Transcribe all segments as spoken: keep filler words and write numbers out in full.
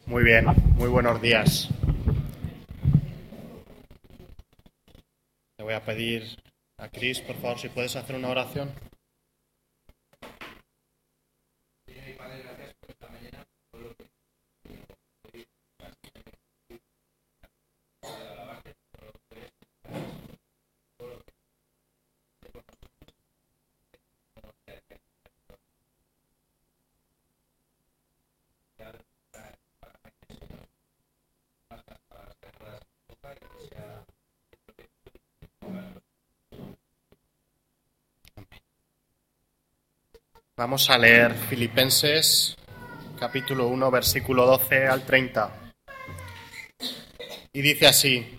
Muy bien, muy buenos días. Le voy a pedir a Cris, por favor, si puedes hacer una oración. Vamos a leer Filipenses, capítulo uno, versículo doce al treinta. Y dice así: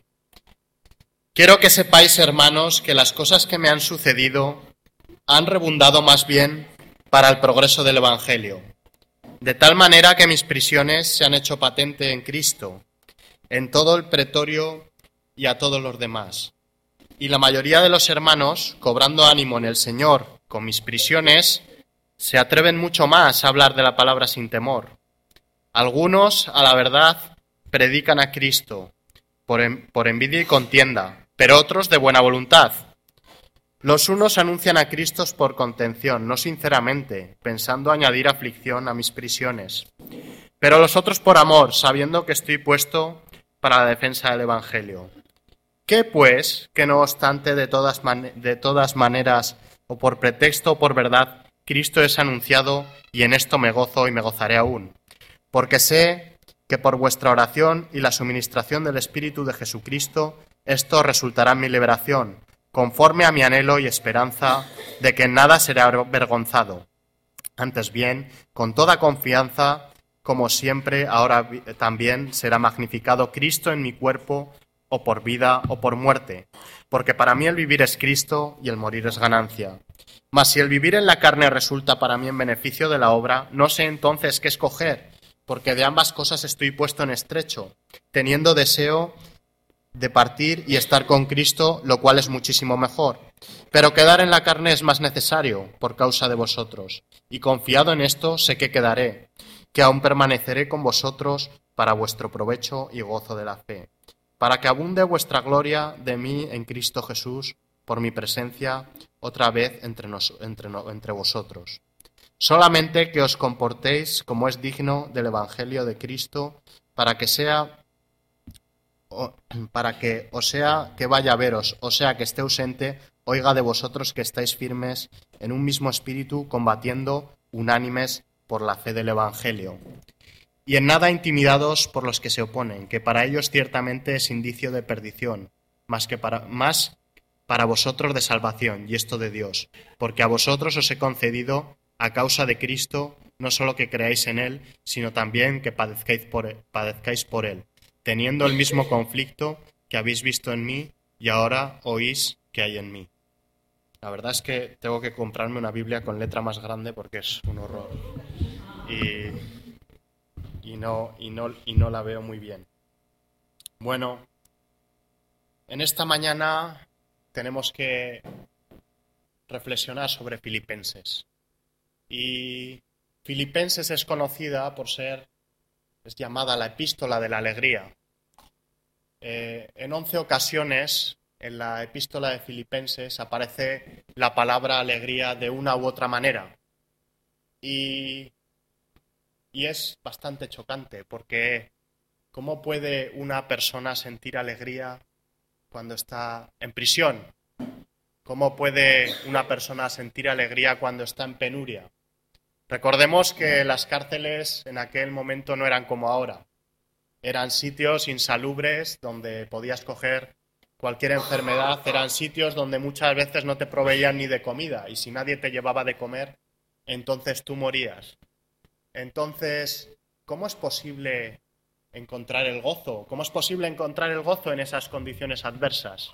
Quiero que sepáis, hermanos, que las cosas que me han sucedido han rebundado más bien para el progreso del Evangelio, de tal manera que mis prisiones se han hecho patente en Cristo, en todo el pretorio y a todos los demás. Y la mayoría de los hermanos, cobrando ánimo en el Señor con mis prisiones, se atreven mucho más a hablar de la palabra sin temor. Algunos, a la verdad, predican a Cristo por, en, por envidia y contienda, pero otros de buena voluntad. Los unos anuncian a Cristo por contención, no sinceramente, pensando añadir aflicción a mis prisiones, pero los otros por amor, sabiendo que estoy puesto para la defensa del Evangelio. ¿Qué pues, que no obstante de todas, man- de todas maneras, o por pretexto o por verdad, Cristo es anunciado, y en esto me gozo y me gozaré aún? Porque sé que por vuestra oración y la suministración del Espíritu de Jesucristo, esto resultará en mi liberación, conforme a mi anhelo y esperanza de que en nada seré avergonzado. Antes bien, con toda confianza, como siempre, ahora también será magnificado Cristo en mi cuerpo, o por vida o por muerte, porque para mí el vivir es Cristo y el morir es ganancia. Mas si el vivir en la carne resulta para mí en beneficio de la obra, no sé entonces qué escoger, porque de ambas cosas estoy puesto en estrecho, teniendo deseo de partir y estar con Cristo, lo cual es muchísimo mejor. Pero quedar en la carne es más necesario por causa de vosotros, y confiado en esto sé que quedaré, que aún permaneceré con vosotros para vuestro provecho y gozo de la fe, para que abunde vuestra gloria de mí en Cristo Jesús por mi presencia otra vez entre, nos, entre, entre vosotros. Solamente que os comportéis como es digno del Evangelio de Cristo, para que sea para que, o sea que vaya a veros, o sea que esté ausente, oiga de vosotros que estáis firmes en un mismo espíritu, combatiendo unánimes por la fe del Evangelio. Y en nada intimidados por los que se oponen, que para ellos ciertamente es indicio de perdición, más que para, más para vosotros de salvación, y esto de Dios, porque a vosotros os he concedido, a causa de Cristo, no solo que creáis en Él, sino también que padezcáis por Él, padezcáis por él teniendo el mismo conflicto que habéis visto en mí y ahora oís que hay en mí. La verdad es que tengo que comprarme una Biblia con letra más grande porque es un horror. Y, y, no, y, no, y no la veo muy bien. Bueno, en esta mañana tenemos que reflexionar sobre Filipenses. Y Filipenses es conocida por ser, es llamada la epístola de la alegría. Eh, en once ocasiones en la epístola de Filipenses aparece la palabra alegría de una u otra manera. Y, y es bastante chocante porque ¿cómo puede una persona sentir alegría cuando está en prisión? ¿Cómo puede una persona sentir alegría cuando está en penuria? Recordemos que las cárceles en aquel momento no eran como ahora. Eran sitios insalubres donde podías coger cualquier enfermedad, eran sitios donde muchas veces no te proveían ni de comida y si nadie te llevaba de comer, entonces tú morías. Entonces, ¿cómo es posible encontrar el gozo? ¿Cómo es posible encontrar el gozo en esas condiciones adversas?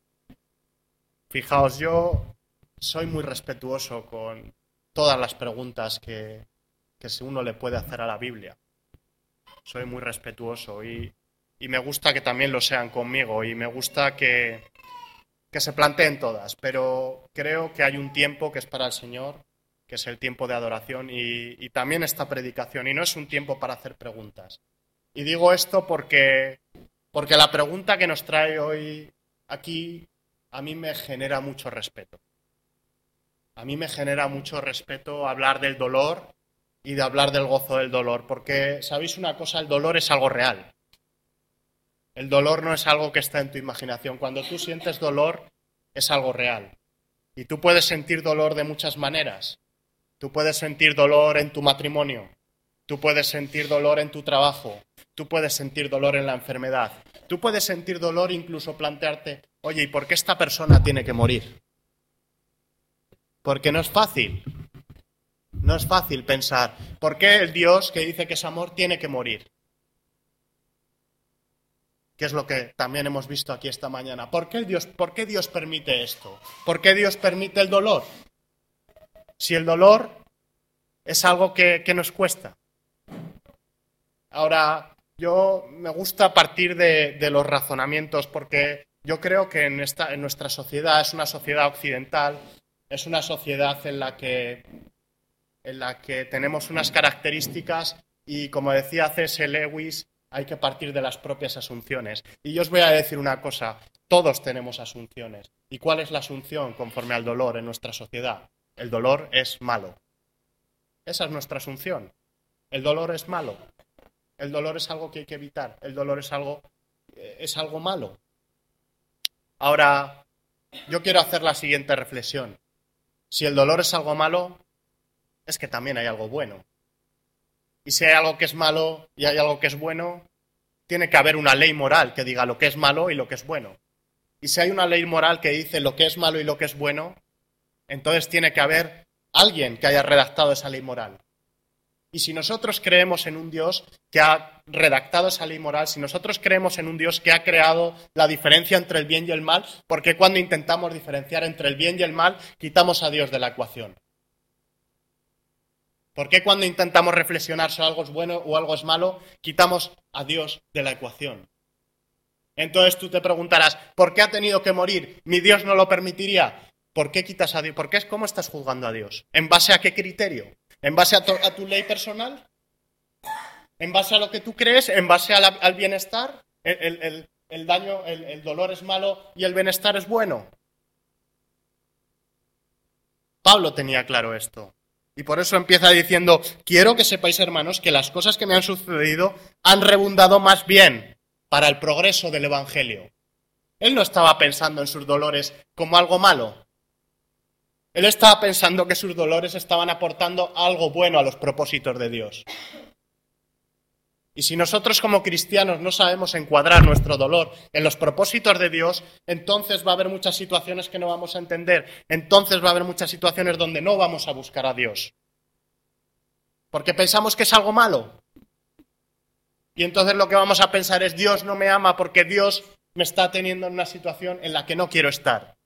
Fijaos, yo soy muy respetuoso con todas las preguntas que, que uno le puede hacer a la Biblia. Soy muy respetuoso y, y me gusta que también lo sean conmigo y me gusta que, que se planteen todas, pero creo que hay un tiempo que es para el Señor, que es el tiempo de adoración y, y también esta predicación, y no es un tiempo para hacer preguntas. Y digo esto porque, porque la pregunta que nos trae hoy aquí a mí me genera mucho respeto. A mí me genera mucho respeto hablar del dolor y de hablar del gozo del dolor, porque, ¿sabéis una cosa? El dolor es algo real. El dolor no es algo que está en tu imaginación. Cuando tú sientes dolor, es algo real. Y tú puedes sentir dolor de muchas maneras. Tú puedes sentir dolor en tu matrimonio. Tú puedes sentir dolor en tu trabajo. Tú puedes sentir dolor en la enfermedad. Tú puedes sentir dolor incluso plantearte, oye, ¿y por qué esta persona tiene que morir? Porque no es fácil. No es fácil pensar, ¿por qué el Dios que dice que es amor tiene que morir? Que es lo que también hemos visto aquí esta mañana. ¿Por qué Dios, por qué Dios permite esto? ¿Por qué Dios permite el dolor? Si el dolor es algo que, que nos cuesta. Ahora, yo me gusta partir de, de los razonamientos porque yo creo que en, esta, en nuestra sociedad, es una sociedad occidental, es una sociedad en la que, en la que tenemos unas características y, como decía C S Lewis, hay que partir de las propias asunciones. Y yo os voy a decir una cosa, todos tenemos asunciones. ¿Y cuál es la asunción conforme al dolor en nuestra sociedad? El dolor es malo. Esa es nuestra asunción. El dolor es malo. El dolor es algo que hay que evitar. El dolor es algo, es algo malo. Ahora, yo quiero hacer la siguiente reflexión. Si el dolor es algo malo, es que también hay algo bueno. Y si hay algo que es malo y hay algo que es bueno, tiene que haber una ley moral que diga lo que es malo y lo que es bueno. Y si hay una ley moral que dice lo que es malo y lo que es bueno, entonces tiene que haber alguien que haya redactado esa ley moral. Y si nosotros creemos en un Dios que ha redactado esa ley moral, si nosotros creemos en un Dios que ha creado la diferencia entre el bien y el mal, ¿por qué cuando intentamos diferenciar entre el bien y el mal quitamos a Dios de la ecuación? ¿Por qué cuando intentamos reflexionar si algo es bueno o algo es malo, quitamos a Dios de la ecuación? Entonces tú te preguntarás, ¿por qué ha tenido que morir? ¿Mi Dios no lo permitiría? ¿Por qué quitas a Dios? ¿Por qué es cómo estás juzgando a Dios? ¿En base a qué criterio? ¿En base a tu, a tu ley personal? ¿En base a lo que tú crees? ¿En base a la, al bienestar? ¿El, el, el, el daño, el, el dolor es malo y el bienestar es bueno? Pablo tenía claro esto. Y por eso empieza diciendo, quiero que sepáis, hermanos, que las cosas que me han sucedido han rebundado más bien para el progreso del Evangelio. Él no estaba pensando en sus dolores como algo malo. Él estaba pensando que sus dolores estaban aportando algo bueno a los propósitos de Dios. Y si nosotros como cristianos no sabemos encuadrar nuestro dolor en los propósitos de Dios, entonces va a haber muchas situaciones que no vamos a entender. Entonces va a haber muchas situaciones donde no vamos a buscar a Dios. Porque pensamos que es algo malo. Y entonces lo que vamos a pensar es, Dios no me ama porque Dios me está teniendo en una situación en la que no quiero estar.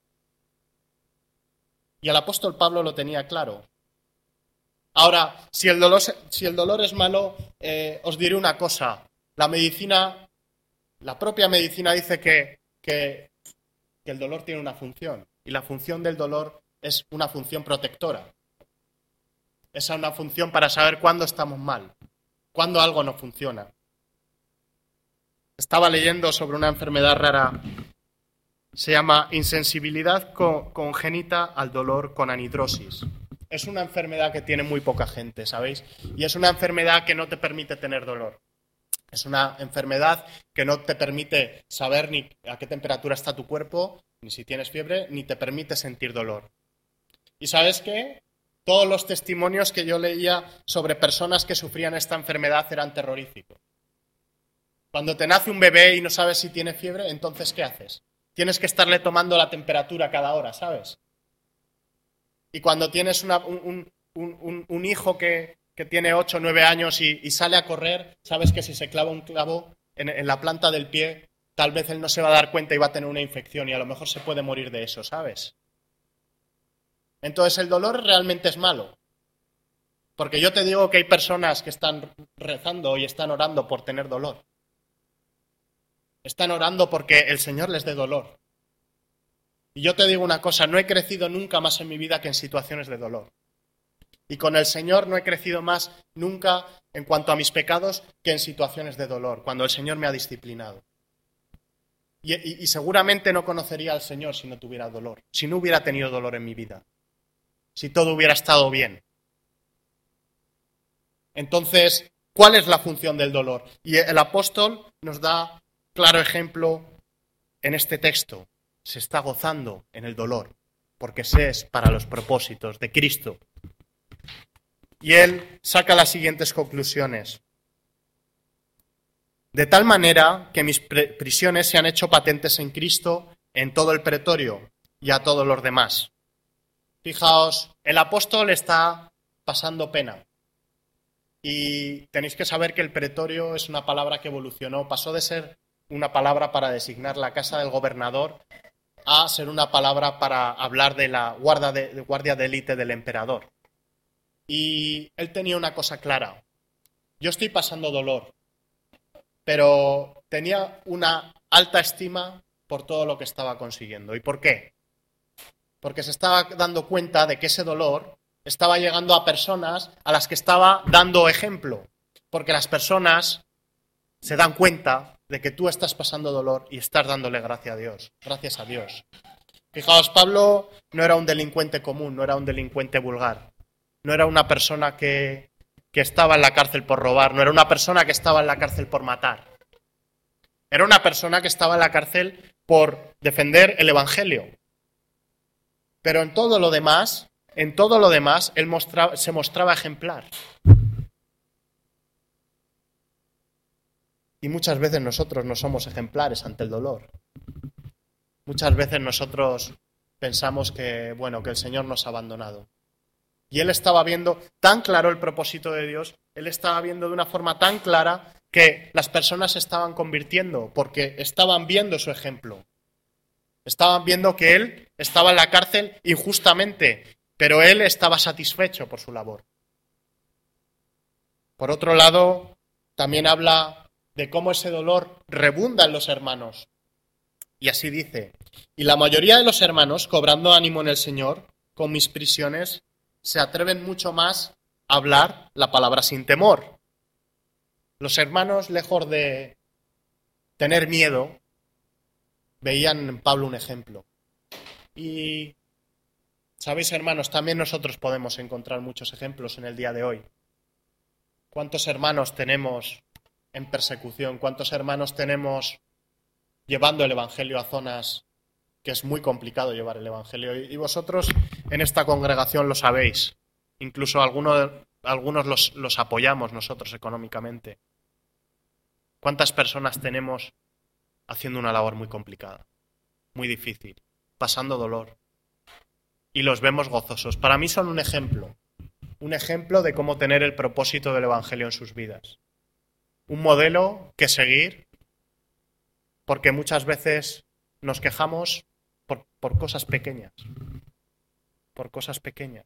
Y el apóstol Pablo lo tenía claro. Ahora, si el dolor, si el dolor es malo, eh, os diré una cosa. La medicina, la propia medicina dice que, que, que el dolor tiene una función. Y la función del dolor es una función protectora. Es una función para saber cuándo estamos mal, cuándo algo no funciona. Estaba leyendo sobre una enfermedad rara. Se llama insensibilidad congénita al dolor con anhidrosis. Es una enfermedad que tiene muy poca gente, ¿sabéis? Y es una enfermedad que no te permite tener dolor. Es una enfermedad que no te permite saber ni a qué temperatura está tu cuerpo, ni si tienes fiebre, ni te permite sentir dolor. ¿Y sabes qué? Todos los testimonios que yo leía sobre personas que sufrían esta enfermedad eran terroríficos. Cuando te nace un bebé y no sabes si tiene fiebre, entonces ¿qué haces? Tienes que estarle tomando la temperatura cada hora, ¿sabes? Y cuando tienes una, un, un, un, un hijo que, que tiene ocho o nueve años y, y sale a correr, sabes que si se clava un clavo en, en la planta del pie, tal vez él no se va a dar cuenta y va a tener una infección y a lo mejor se puede morir de eso, ¿sabes? Entonces el dolor realmente es malo. Porque yo te digo que hay personas que están rezando y están orando por tener dolor. Están orando porque el Señor les dé dolor. Y yo te digo una cosa, no he crecido nunca más en mi vida que en situaciones de dolor. Y con el Señor no he crecido más nunca en cuanto a mis pecados que en situaciones de dolor, cuando el Señor me ha disciplinado. Y, y, y seguramente no conocería al Señor si no tuviera dolor, si no hubiera tenido dolor en mi vida, si todo hubiera estado bien. Entonces, ¿cuál es la función del dolor? Y el apóstol nos da claro ejemplo en este texto. Se está gozando en el dolor, porque se es para los propósitos de Cristo. Y él saca las siguientes conclusiones. De tal manera que mis prisiones se han hecho patentes en Cristo en todo el pretorio y a todos los demás. Fijaos, el apóstol está pasando pena. Y tenéis que saber que el pretorio es una palabra que evolucionó, pasó de ser una palabra para designar la casa del gobernador a ser una palabra para hablar de la guardia de, de guardia de élite del emperador. Y él tenía una cosa clara. Yo estoy pasando dolor, pero tenía una alta estima por todo lo que estaba consiguiendo. ¿Y por qué? Porque se estaba dando cuenta de que ese dolor estaba llegando a personas a las que estaba dando ejemplo, porque las personas se dan cuenta de que tú estás pasando dolor y estás dándole gracias a Dios, gracias a Dios. Fijaos, Pablo no era un delincuente común, no era un delincuente vulgar, no era una persona que, que estaba en la cárcel por robar, no era una persona que estaba en la cárcel por matar. Era una persona que estaba en la cárcel por defender el Evangelio. Pero en todo lo demás, en todo lo demás, él mostraba, se mostraba ejemplar. Y muchas veces nosotros no somos ejemplares ante el dolor. Muchas veces nosotros pensamos que, bueno, que el Señor nos ha abandonado. Y él estaba viendo tan claro el propósito de Dios, él estaba viendo de una forma tan clara que las personas se estaban convirtiendo porque estaban viendo su ejemplo. Estaban viendo que él estaba en la cárcel injustamente, pero él estaba satisfecho por su labor. Por otro lado, también habla de cómo ese dolor rebunda en los hermanos. Y así dice, y la mayoría de los hermanos, cobrando ánimo en el Señor, con mis prisiones, se atreven mucho más a hablar la palabra sin temor. Los hermanos, lejos de tener miedo, veían en Pablo un ejemplo. Y, sabéis, hermanos, también nosotros podemos encontrar muchos ejemplos en el día de hoy. ¿Cuántos hermanos tenemos en persecución? ¿Cuántos hermanos tenemos llevando el Evangelio a zonas que es muy complicado llevar el Evangelio? Y vosotros en esta congregación lo sabéis. Incluso algunos, algunos los, los apoyamos nosotros económicamente. ¿Cuántas personas tenemos haciendo una labor muy complicada, muy difícil, pasando dolor? Y los vemos gozosos. Para mí son un ejemplo. Un ejemplo de cómo tener el propósito del Evangelio en sus vidas. Un modelo que seguir, porque muchas veces nos quejamos por, por cosas pequeñas. Por cosas pequeñas.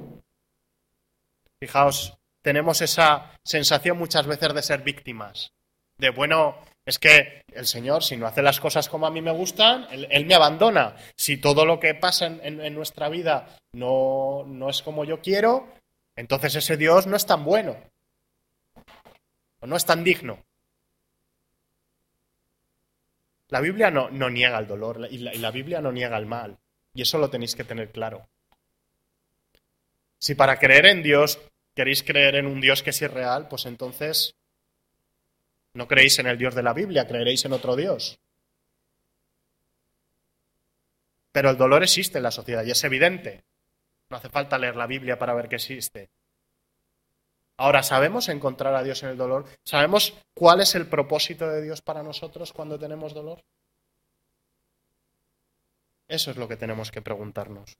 Fijaos, tenemos esa sensación muchas veces de ser víctimas. De, bueno, es que el Señor, si no hace las cosas como a mí me gustan, Él, él me abandona. Si todo lo que pasa en, en, en nuestra vida no, no es como yo quiero, entonces ese Dios no es tan bueno. O no es tan digno. La Biblia no, no niega el dolor y la, y la Biblia no niega el mal. Y eso lo tenéis que tener claro. Si para creer en Dios queréis creer en un Dios que es irreal, pues entonces no creéis en el Dios de la Biblia, creeréis en otro Dios. Pero el dolor existe en la sociedad y es evidente. No hace falta leer la Biblia para ver que existe. Ahora, ¿sabemos encontrar a Dios en el dolor? ¿Sabemos cuál es el propósito de Dios para nosotros cuando tenemos dolor? Eso es lo que tenemos que preguntarnos.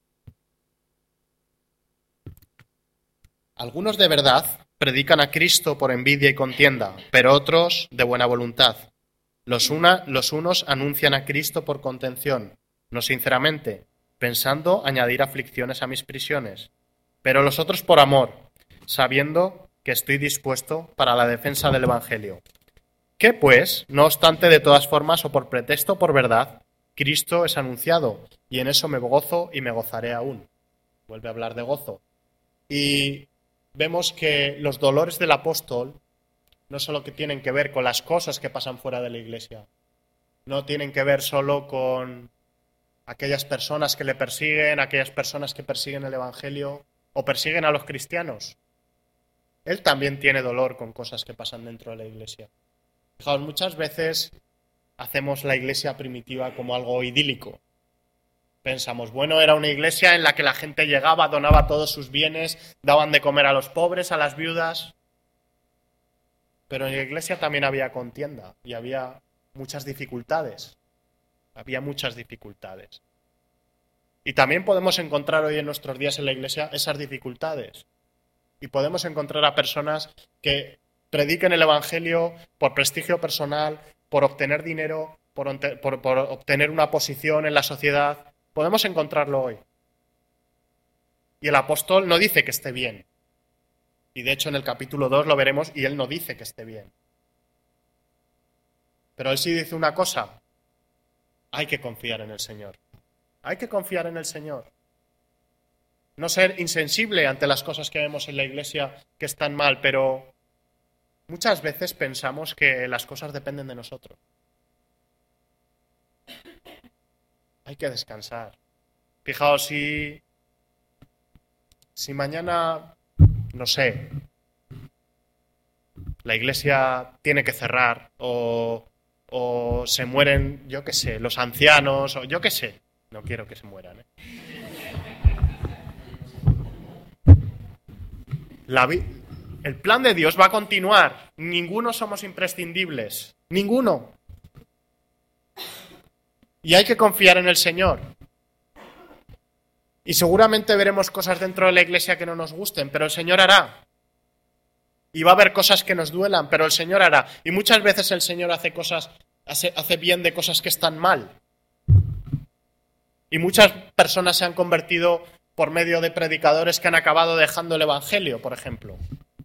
Algunos de verdad predican a Cristo por envidia y contienda, pero otros de buena voluntad. Los, una, los unos anuncian a Cristo por contención, no sinceramente, pensando añadir aflicciones a mis prisiones, pero los otros por amor, sabiendo que estoy dispuesto para la defensa del Evangelio. ¿Qué pues? No obstante, de todas formas, o por pretexto o por verdad, Cristo es anunciado, y en eso me gozo y me gozaré aún. Vuelve a hablar de gozo. Y vemos que los dolores del apóstol no solo que tienen que ver con las cosas que pasan fuera de la iglesia, no tienen que ver solo con aquellas personas que le persiguen, aquellas personas que persiguen el Evangelio o persiguen a los cristianos. Él también tiene dolor con cosas que pasan dentro de la iglesia. Fijaos, muchas veces hacemos la iglesia primitiva como algo idílico. Pensamos, bueno, era una iglesia en la que la gente llegaba, donaba todos sus bienes, daban de comer a los pobres, a las viudas. Pero en la iglesia también había contienda y había muchas dificultades. Había muchas dificultades. Y también podemos encontrar hoy en nuestros días en la iglesia esas dificultades. Y podemos encontrar a personas que prediquen el Evangelio por prestigio personal, por obtener dinero, por, por, por obtener una posición en la sociedad. Podemos encontrarlo hoy. Y el apóstol no dice que esté bien. Y de hecho en el capítulo dos lo veremos y él no dice que esté bien. Pero él sí dice una cosa. Hay que confiar en el Señor. Hay que confiar en el Señor. No ser insensible ante las cosas que vemos en la iglesia que están mal, pero muchas veces pensamos que las cosas dependen de nosotros. Hay que descansar. Fijaos, si, si mañana, no sé, la iglesia tiene que cerrar o, o se mueren, yo qué sé, los ancianos, o yo qué sé, no quiero que se mueran, ¿eh? La vi- el plan de Dios va a continuar. Ninguno somos imprescindibles. Ninguno. Y hay que confiar en el Señor. Y seguramente veremos cosas dentro de la iglesia que no nos gusten, pero el Señor hará. Y va a haber cosas que nos duelan, pero el Señor hará. Y muchas veces el Señor hace cosas, hace, hace bien de cosas que están mal. Y muchas personas se han convertido por medio de predicadores que han acabado dejando el Evangelio, por ejemplo.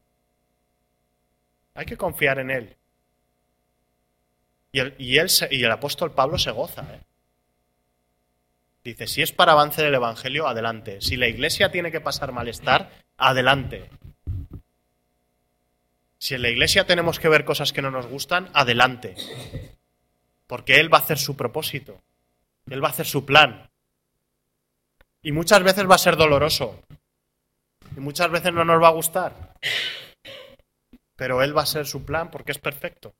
Hay que confiar en Él. Y el, y él se, y el apóstol Pablo se goza, ¿eh? Dice, si es para avance del Evangelio, adelante. Si la iglesia tiene que pasar malestar, adelante. Si en la iglesia tenemos que ver cosas que no nos gustan, adelante. Porque Él va a hacer su propósito. Él va a hacer su plan. Y muchas veces va a ser doloroso. Y muchas veces no nos va a gustar. Pero Él va a ser su plan porque es perfecto.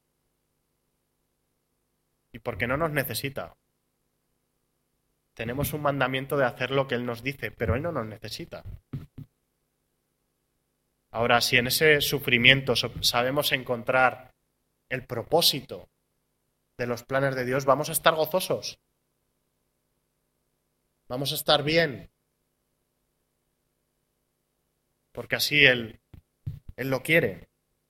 Y porque no nos necesita. Tenemos un mandamiento de hacer lo que Él nos dice, pero Él no nos necesita. Ahora, si en ese sufrimiento sabemos encontrar el propósito de los planes de Dios, vamos a estar gozosos. Vamos a estar bien. Porque así Él, Él lo quiere.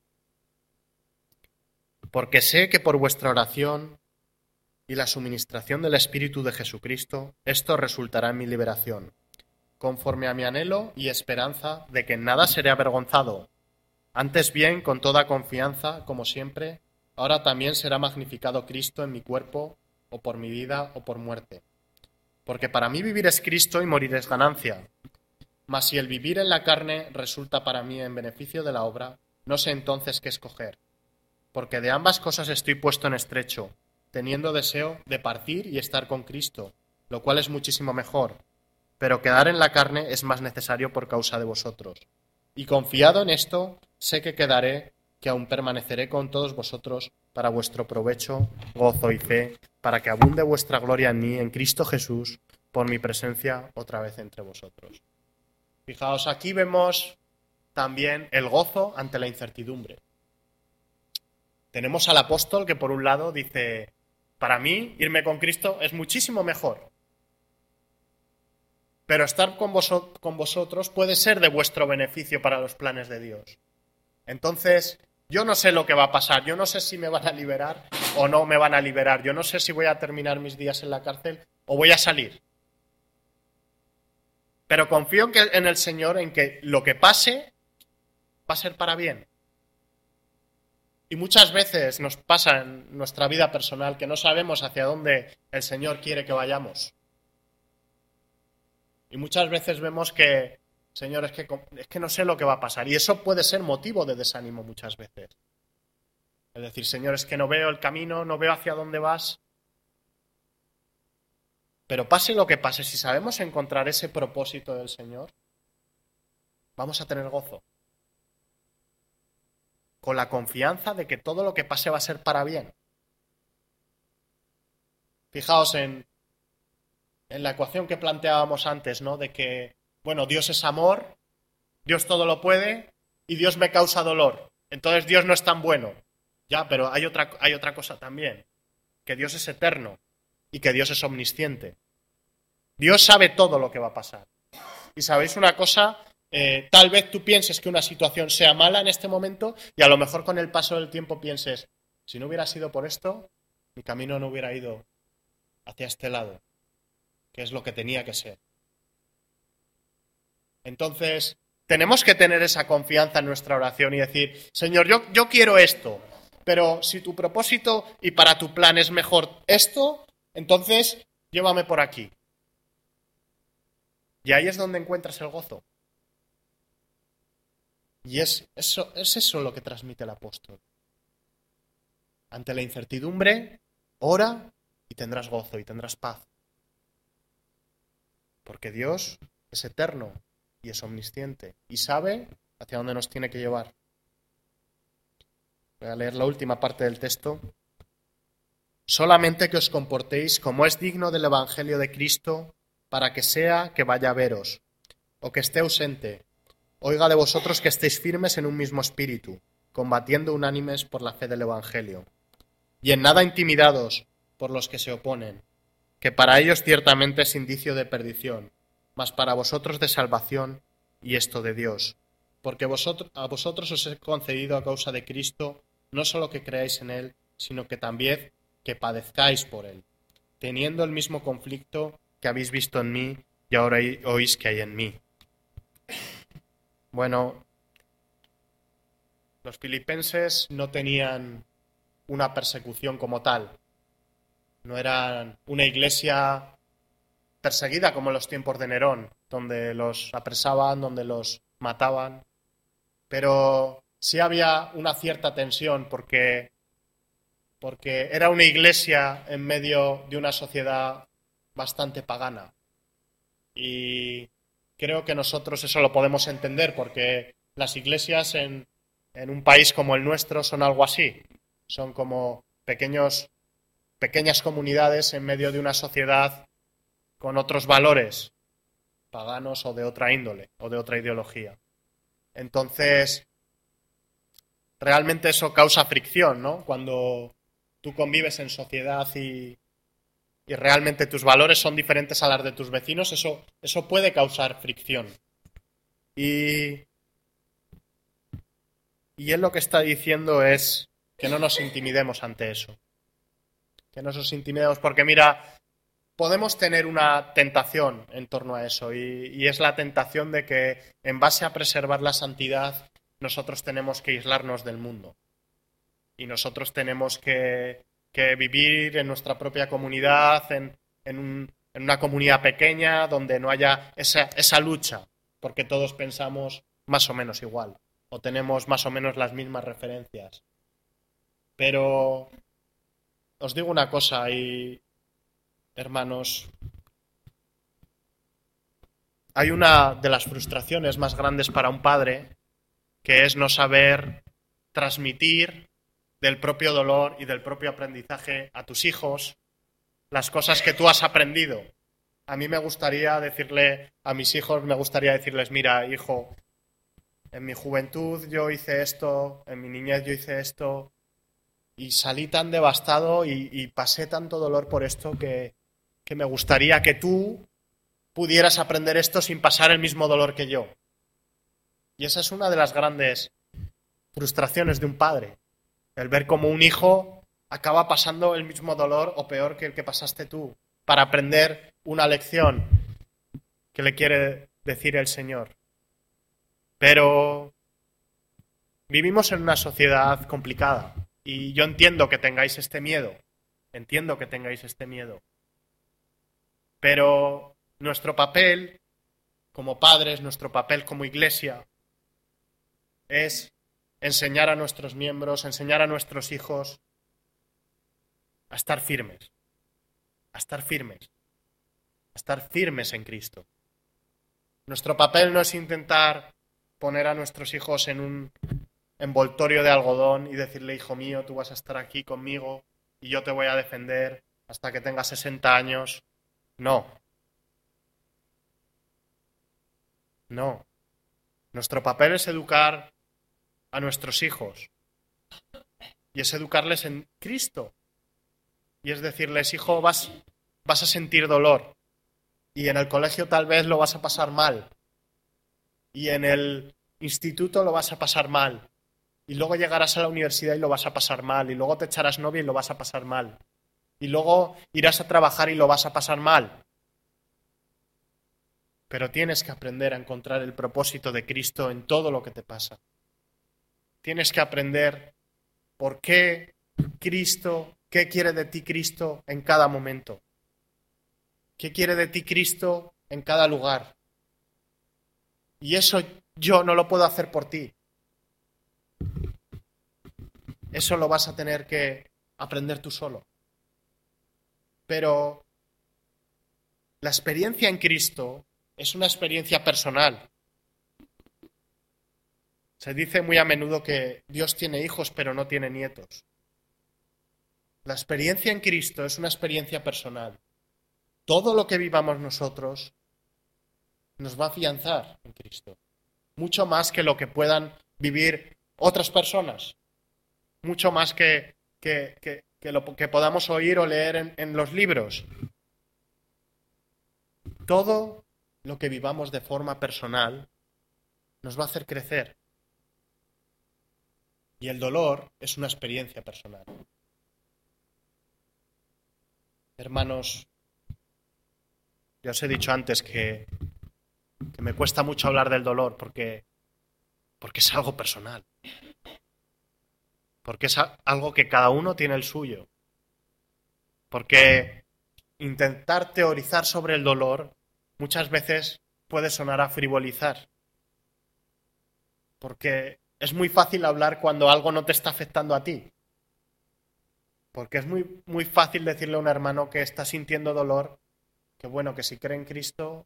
Porque sé que por vuestra oración y la suministración del Espíritu de Jesucristo, esto resultará en mi liberación, conforme a mi anhelo y esperanza de que en nada seré avergonzado. Antes bien, con toda confianza, como siempre, ahora también será magnificado Cristo en mi cuerpo, o por mi vida, o por muerte. Porque para mí vivir es Cristo y morir es ganancia. Mas si el vivir en la carne resulta para mí en beneficio de la obra, no sé entonces qué escoger. Porque de ambas cosas estoy puesto en estrecho, teniendo deseo de partir y estar con Cristo, lo cual es muchísimo mejor. Pero quedar en la carne es más necesario por causa de vosotros. Y confiado en esto, sé que quedaré, que aún permaneceré con todos vosotros para vuestro provecho, gozo y fe, para que abunde vuestra gloria en mí, en Cristo Jesús, por mi presencia otra vez entre vosotros. Fijaos, aquí vemos también el gozo ante la incertidumbre. Tenemos al apóstol que por un lado dice, para mí irme con Cristo es muchísimo mejor. Pero estar con, vos, con vosotros puede ser de vuestro beneficio para los planes de Dios. Entonces, yo no sé lo que va a pasar, yo no sé si me van a liberar o no me van a liberar, yo no sé si voy a terminar mis días en la cárcel o voy a salir. Pero confío en, que, en el Señor, en que lo que pase va a ser para bien. Y muchas veces nos pasa en nuestra vida personal que no sabemos hacia dónde el Señor quiere que vayamos. Y muchas veces vemos que Señor, es que, es que no sé lo que va a pasar. Y eso puede ser motivo de desánimo muchas veces. Es decir, Señor, es que no veo el camino, no veo hacia dónde vas. Pero pase lo que pase, si sabemos encontrar ese propósito del Señor, vamos a tener gozo. Con la confianza de que todo lo que pase va a ser para bien. Fijaos en, en la ecuación que planteábamos antes, ¿no? De que, bueno, Dios es amor, Dios todo lo puede y Dios me causa dolor. Entonces Dios no es tan bueno. Ya, pero hay otra, hay otra cosa también, que Dios es eterno y que Dios es omnisciente. Dios sabe todo lo que va a pasar. Y sabéis una cosa, eh, tal vez tú pienses que una situación sea mala en este momento y a lo mejor con el paso del tiempo pienses, si no hubiera sido por esto, mi camino no hubiera ido hacia este lado, que es lo que tenía que ser. Entonces, tenemos que tener esa confianza en nuestra oración y decir, Señor, yo, yo quiero esto, pero si tu propósito y para tu plan es mejor esto, entonces llévame por aquí. Y ahí es donde encuentras el gozo. Y es eso, es eso lo que transmite el apóstol. Ante la incertidumbre, ora y tendrás gozo y tendrás paz. Porque Dios es eterno y es omnisciente y sabe hacia dónde nos tiene que llevar. Voy a leer la última parte del texto. Solamente que os comportéis como es digno del Evangelio de Cristo, para que sea que vaya a veros, o que esté ausente, oiga de vosotros que estéis firmes en un mismo espíritu, combatiendo unánimes por la fe del Evangelio, y en nada intimidados por los que se oponen, que para ellos ciertamente es indicio de perdición, mas para vosotros de salvación, y esto de Dios, porque vosotros, a vosotros os he concedido a causa de Cristo, no solo que creáis en Él, sino que también que padezcáis por Él, teniendo el mismo conflicto que habéis visto en mí y ahora oís que hay en mí. Bueno, los filipenses no tenían una persecución como tal. No eran una iglesia perseguida como en los tiempos de Nerón, donde los apresaban, donde los mataban. Pero sí había una cierta tensión porque, porque era una iglesia en medio de una sociedad bastante pagana. Y creo que nosotros eso lo podemos entender porque las iglesias en, en un país como el nuestro son algo así. Son como pequeños, pequeñas comunidades en medio de una sociedad con otros valores paganos o de otra índole o de otra ideología. Entonces, realmente eso causa fricción, ¿no? Cuando tú convives en sociedad y, y realmente tus valores son diferentes a las de tus vecinos, eso, eso puede causar fricción. Y, y él lo que está diciendo es que no nos intimidemos ante eso. Que no nos intimidemos porque, mira, podemos tener una tentación en torno a eso y, y es la tentación de que en base a preservar la santidad nosotros tenemos que aislarnos del mundo y nosotros tenemos que, que vivir en nuestra propia comunidad, en, en, un, en una comunidad pequeña donde no haya esa, esa lucha, porque todos pensamos más o menos igual o tenemos más o menos las mismas referencias. Pero os digo una cosa y, hermanos, hay una de las frustraciones más grandes para un padre que es no saber transmitir del propio dolor y del propio aprendizaje a tus hijos las cosas que tú has aprendido. A mí me gustaría decirle a mis hijos, me gustaría decirles, mira, hijo, en mi juventud yo hice esto, en mi niñez yo hice esto, y salí tan devastado y, y pasé tanto dolor por esto que, que me gustaría que tú pudieras aprender esto sin pasar el mismo dolor que yo. Y esa es una de las grandes frustraciones de un padre, el ver cómo un hijo acaba pasando el mismo dolor o peor que el que pasaste tú para aprender una lección que le quiere decir el Señor. Pero vivimos en una sociedad complicada y yo entiendo que tengáis este miedo, entiendo que tengáis este miedo, pero nuestro papel como padres, nuestro papel como iglesia, es enseñar a nuestros miembros, enseñar a nuestros hijos a estar firmes, a estar firmes, a estar firmes en Cristo. Nuestro papel no es intentar poner a nuestros hijos en un envoltorio de algodón y decirle, hijo mío, tú vas a estar aquí conmigo y yo te voy a defender hasta que tengas sesenta años. No. No. Nuestro papel es educar a nuestros hijos y es educarles en Cristo. Y es decirles, hijo, vas, vas a sentir dolor y en el colegio tal vez lo vas a pasar mal y en el instituto lo vas a pasar mal y luego llegarás a la universidad y lo vas a pasar mal y luego te echarás novia y lo vas a pasar mal y luego irás a trabajar y lo vas a pasar mal. Pero tienes que aprender a encontrar el propósito de Cristo en todo lo que te pasa. Tienes que aprender por qué Cristo, qué quiere de ti Cristo en cada momento. ¿Qué quiere de ti Cristo en cada lugar? Y eso yo no lo puedo hacer por ti. Eso lo vas a tener que aprender tú solo. Pero la experiencia en Cristo es una experiencia personal. Se dice muy a menudo que Dios tiene hijos pero no tiene nietos. La experiencia en Cristo es una experiencia personal. Todo lo que vivamos nosotros nos va a afianzar en Cristo. Mucho más que lo que puedan vivir otras personas. Mucho más que, que, que, que lo que podamos oír o leer en, en los libros. Todo lo que vivamos de forma personal nos va a hacer crecer. Y el dolor es una experiencia personal. Hermanos, ya os he dicho antes que, que me cuesta mucho hablar del dolor porque, porque es algo personal. Porque es algo que cada uno tiene el suyo. Porque intentar teorizar sobre el dolor muchas veces puede sonar a frivolizar. Porque es muy fácil hablar cuando algo no te está afectando a ti. Porque es muy, muy fácil decirle a un hermano que está sintiendo dolor, que bueno, que si cree en Cristo,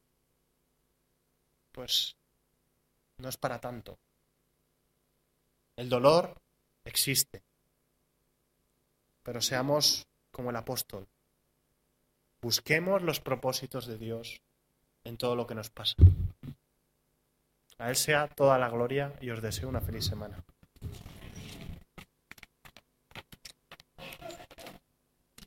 pues no es para tanto. El dolor existe. Pero seamos como el apóstol. Busquemos los propósitos de Dios en todo lo que nos pasa. A Él sea toda la gloria y os deseo una feliz semana.